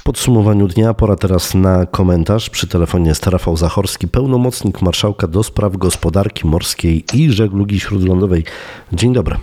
podsumowaniu dnia pora teraz na komentarz. Przy telefonie jest Rafał Zachorski, pełnomocnik marszałka do spraw gospodarki morskiej i żeglugi śródlądowej. Dzień dobry.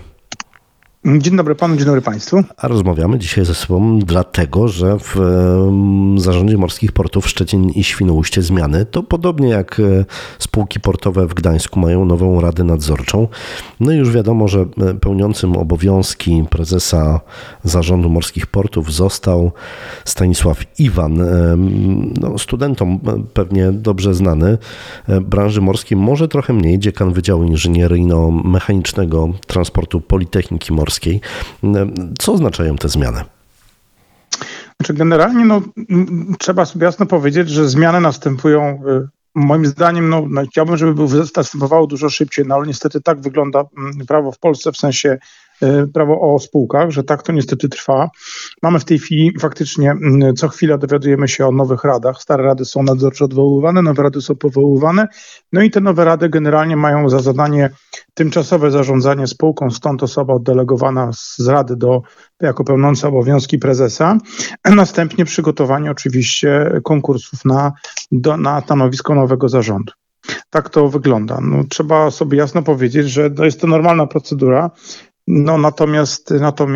Dzień dobry panu, dzień dobry państwu. A rozmawiamy dzisiaj ze sobą dlatego, że w Zarządzie Morskich Portów Szczecin i Świnoujście zmiany, to podobnie jak spółki portowe w Gdańsku mają nową radę nadzorczą. No i już wiadomo, że pełniącym obowiązki prezesa Zarządu Morskich Portów został Stanisław Iwan. No, studentom pewnie dobrze znany branży morskiej, może trochę mniej, dziekan Wydziału Inżynieryjno-Mechanicznego Transportu Politechniki Morskiej. Co oznaczają te zmiany? Znaczy generalnie trzeba sobie jasno powiedzieć, że zmiany następują, moim zdaniem, chciałbym, żeby następowało dużo szybciej, ale niestety tak wygląda prawo w Polsce, w sensie prawo o spółkach, że tak to niestety trwa. Mamy w tej chwili faktycznie co chwilę dowiadujemy się o nowych radach. Stare rady są nadzorczo odwoływane, nowe rady są powoływane. No i te nowe rady generalnie mają za zadanie tymczasowe zarządzanie spółką, stąd osoba oddelegowana z rady jako pełniąca obowiązki prezesa, a następnie przygotowanie oczywiście konkursów na stanowisko nowego zarządu. Tak to wygląda. Trzeba sobie jasno powiedzieć, że jest to normalna procedura. Natomiast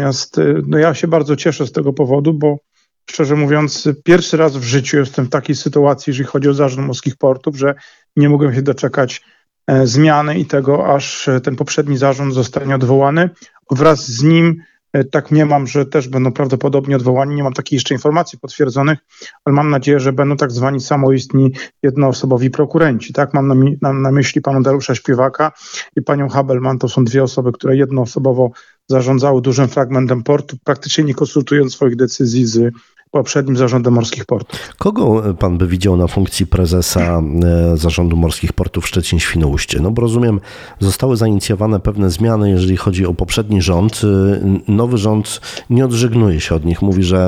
ja się bardzo cieszę z tego powodu, bo szczerze mówiąc, pierwszy raz w życiu jestem w takiej sytuacji, jeżeli chodzi o Zarząd Morskich Portów, że nie mogłem się doczekać zmiany i tego, aż ten poprzedni zarząd zostanie odwołany. Wraz z nim tak mniemam, że też będą prawdopodobnie odwołani. Nie mam takich jeszcze informacji potwierdzonych, ale mam nadzieję, że będą tak zwani samoistni jednoosobowi prokurenci. Tak? Mam na myśli pana Dariusza Śpiewaka i panią Habelman. To są dwie osoby, które jednoosobowo zarządzały dużym fragmentem portu, praktycznie nie konsultując swoich decyzji z poprzednim Zarządem Morskich Portów. Kogo pan by widział na funkcji prezesa Zarządu Morskich Portów Szczecin-Świnoujście? No bo rozumiem, zostały zainicjowane pewne zmiany, jeżeli chodzi o poprzedni rząd. Nowy rząd nie odżegnuje się od nich. Mówi, że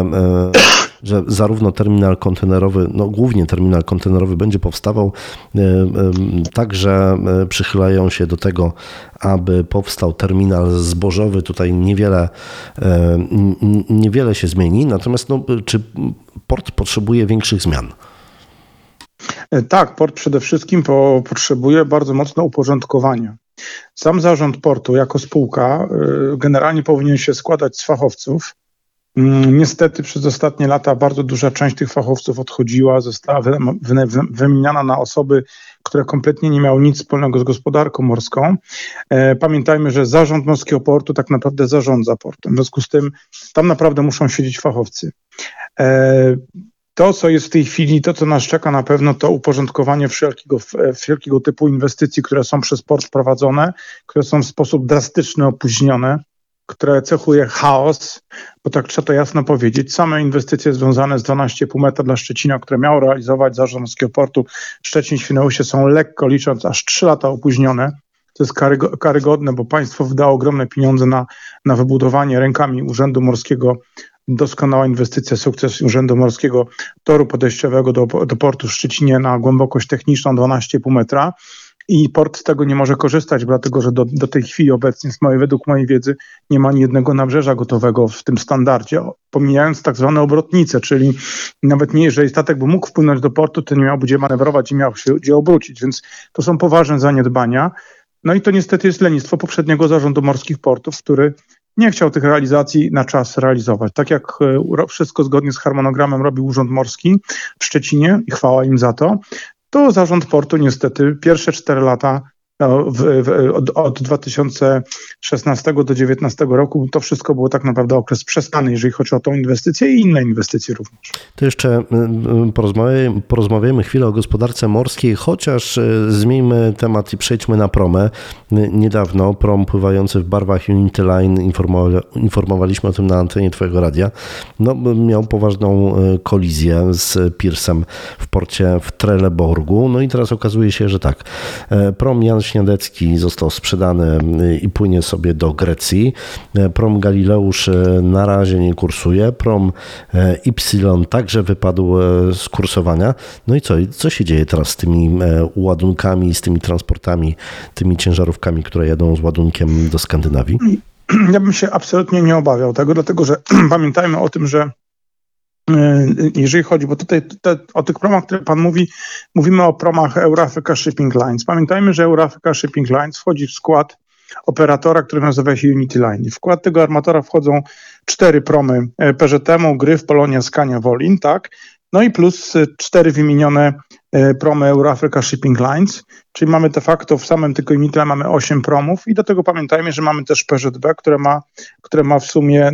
zarówno terminal kontenerowy, głównie terminal kontenerowy będzie powstawał, także przychylają się do tego, aby powstał terminal zbożowy. Tutaj niewiele się zmieni, natomiast czy port potrzebuje większych zmian? Tak, port przede wszystkim potrzebuje bardzo mocno uporządkowania. Sam zarząd portu jako spółka generalnie powinien się składać z fachowców. Niestety przez ostatnie lata bardzo duża część tych fachowców odchodziła, została wymieniana na osoby, które kompletnie nie miały nic wspólnego z gospodarką morską. Pamiętajmy, że Zarząd Morskiego Portu tak naprawdę zarządza portem. W związku z tym tam naprawdę muszą siedzieć fachowcy. To, co jest w tej chwili, to co nas czeka na pewno, to uporządkowanie wszelkiego typu inwestycji, które są przez port prowadzone, które są w sposób drastyczny opóźnione, które cechuje chaos, bo tak trzeba to jasno powiedzieć. Same inwestycje związane z 12,5 metra dla Szczecina, które miał realizować Zarząd Morskiego Portu Szczecin-Świnoujście, są lekko licząc aż 3 lata opóźnione. To jest karygodne, bo państwo wydało ogromne pieniądze na wybudowanie rękami Urzędu Morskiego. Doskonała inwestycja, sukces Urzędu Morskiego, toru podejściowego do portu w Szczecinie na głębokość techniczną 12,5 metra. I port z tego nie może korzystać, dlatego że do tej chwili obecnie, według mojej wiedzy, nie ma ani jednego nabrzeża gotowego w tym standardzie, pomijając tak zwane obrotnice, czyli nawet nie, jeżeli statek by mógł wpłynąć do portu, to nie miał gdzie manewrować i miał się gdzie obrócić, więc to są poważne zaniedbania. No i to niestety jest lenistwo poprzedniego Zarządu Morskich Portów, który nie chciał tych realizacji na czas realizować. Tak jak wszystko zgodnie z harmonogramem robił Urząd Morski w Szczecinie i chwała im za to Zarząd Portu niestety pierwsze 4 lata od 2016 do 2019 roku to wszystko było tak naprawdę okres przestany, jeżeli chodzi o tą inwestycję i inne inwestycje również. To jeszcze porozmawiajmy chwilę o gospodarce morskiej, chociaż zmieńmy temat i przejdźmy na promę. Niedawno prom pływający w barwach Unity Line, informowaliśmy o tym na antenie twojego radia, miał poważną kolizję z pirsem w porcie w Trelleborgu. No i teraz okazuje się, że tak, prom Jan Śniadecki został sprzedany i płynie sobie do Grecji. Prom Galileusz na razie nie kursuje. Prom Y także wypadł z kursowania. No i co się dzieje teraz z tymi ładunkami, z tymi transportami, tymi ciężarówkami, które jadą z ładunkiem do Skandynawii? Ja bym się absolutnie nie obawiał tego, dlatego że pamiętajmy o tym, że jeżeli chodzi, bo tutaj o tych promach, które pan mówi, mówimy o promach Eurafrica Shipping Lines. Pamiętajmy, że Eurafrica Shipping Lines wchodzi w skład operatora, który nazywa się Unity Line. W skład tego armatora wchodzą 4 promy PZM, Gryf, Polonia, Scania, Wolin, tak? No i plus 4 wymienione promy Eurafrica Shipping Lines, czyli mamy de facto w samym tylko Unity mamy 8 promów i do tego pamiętajmy, że mamy też PZB, które ma w sumie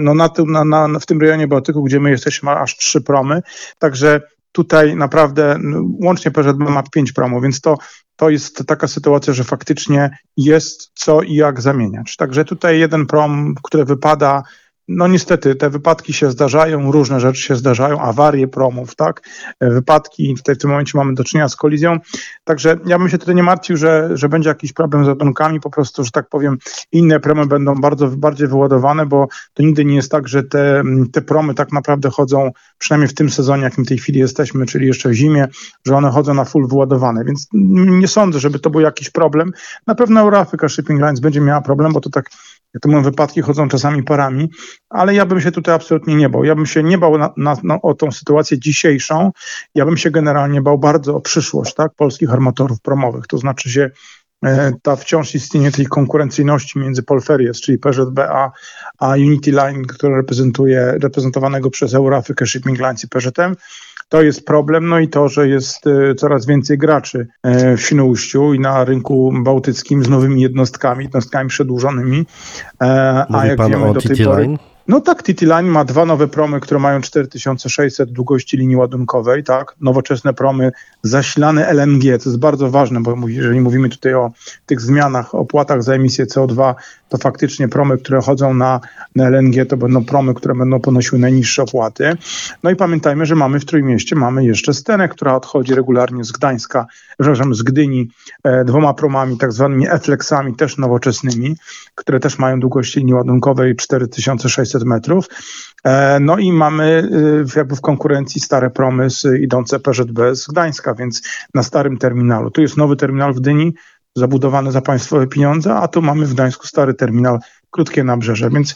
w tym rejonie Bałtyku, gdzie my jesteśmy, ma aż 3 promy, także tutaj naprawdę łącznie PZB ma 5 promów, więc to jest taka sytuacja, że faktycznie jest co i jak zamieniać. Także tutaj jeden prom, który wypada, no niestety te wypadki się zdarzają, różne rzeczy się zdarzają, awarie promów, tak, wypadki, tutaj w tym momencie mamy do czynienia z kolizją, także ja bym się tutaj nie martwił, że będzie jakiś problem z ładunkami, po prostu, że tak powiem, inne promy będą bardziej wyładowane, bo to nigdy nie jest tak, że te promy tak naprawdę chodzą, przynajmniej w tym sezonie, jakim w tej chwili jesteśmy, czyli jeszcze w zimie, że one chodzą na full wyładowane, więc nie sądzę, żeby to był jakiś problem. Na pewno Eurafrica Shipping Lines będzie miała problem, bo to tak, jak to mówią, wypadki chodzą czasami parami, ale ja bym się tutaj absolutnie nie bał. Ja bym się nie bał o tą sytuację dzisiejszą, ja bym się generalnie bał bardzo o przyszłość, tak, polskich armatorów promowych. To znaczy, że ta wciąż istnienie tej konkurencyjności między Polferries, czyli PZB, a Unity Line, które reprezentowanego przez Eurafrica Shipping Lines i PZM, to jest problem, no i to, że jest coraz więcej graczy w Świnoujściu i na rynku bałtyckim z nowymi jednostkami przedłużonymi. Mówi jak pan wiemy, o TT Line? No tak, TT Line ma 2 nowe promy, które mają 4600 długości linii ładunkowej, tak, nowoczesne promy zasilane LNG, co jest bardzo ważne, bo jeżeli mówimy tutaj o tych zmianach, opłatach za emisję CO2, to faktycznie promy, które chodzą na LNG, to będą promy, które będą ponosiły najniższe opłaty. No i pamiętajmy, że mamy w Trójmieście, mamy jeszcze Stenę, która odchodzi regularnie z Gdańska, przepraszam, z Gdyni, 2 promami, tak zwanymi E-Flexami, też nowoczesnymi, które też mają długość linii ładunkowej 4600 metrów. No i mamy jakby w konkurencji stare promy idące PZB z Gdańska, więc na starym terminalu. Tu jest nowy terminal w Gdyni, zabudowany za państwowe pieniądze, a tu mamy w Gdańsku stary terminal, krótkie nabrzeże, więc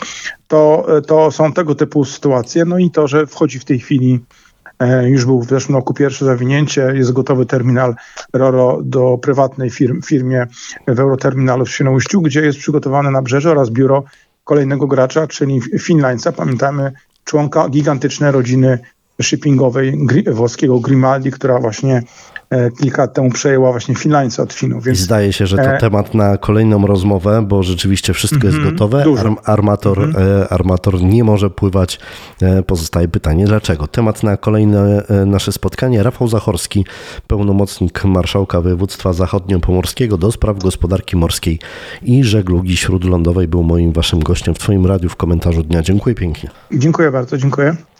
to są tego typu sytuacje. No i to, że wchodzi w tej chwili, już był w zeszłym roku pierwsze zawinięcie, jest gotowy terminal RoRo do prywatnej firmie w Euroterminalu w Świnoujściu, gdzie jest przygotowane nabrzeże oraz biuro kolejnego gracza, czyli Finlandsa. Pamiętamy członka gigantycznej rodziny shippingowej włoskiego Grimaldi, która właśnie kilka lat temu przejęła właśnie Finlandsa od Finów. Więc... I zdaje się, że to temat na kolejną rozmowę, bo rzeczywiście wszystko jest gotowe. Armator nie może pływać. Pozostaje pytanie, dlaczego? Temat na kolejne nasze spotkanie. Rafał Zachorski, pełnomocnik marszałka województwa zachodniopomorskiego do spraw gospodarki morskiej i żeglugi śródlądowej, był moim waszym gościem w twoim radiu w komentarzu dnia. Dziękuję pięknie. Dziękuję bardzo, dziękuję.